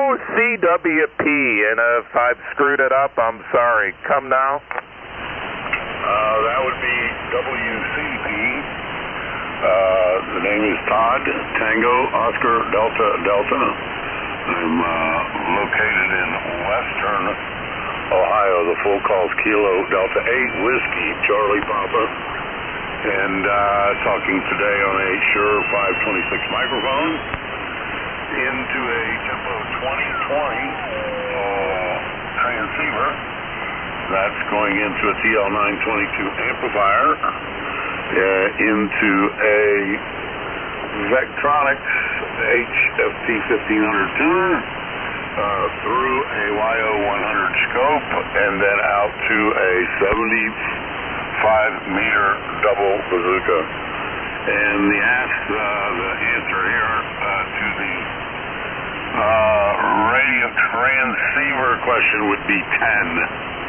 OCWP, and if I've screwed it up, I'm sorry. Come now. That would be WCP. The name is Todd, Tango, Oscar, Delta, Delta. I'm located in western Ohio. The full call's Kilo Delta 8 Whiskey, Charlie Papa. And talking today on a Shure 526 microphone into a Tempo 2020 transceiver. That's going into a TL922 amplifier, into a Vectronics HFT 1500 tuner, through a YO100 scope, and then out to a 75-meter double bazooka. And the answer here to the radio transceiver question would be 10.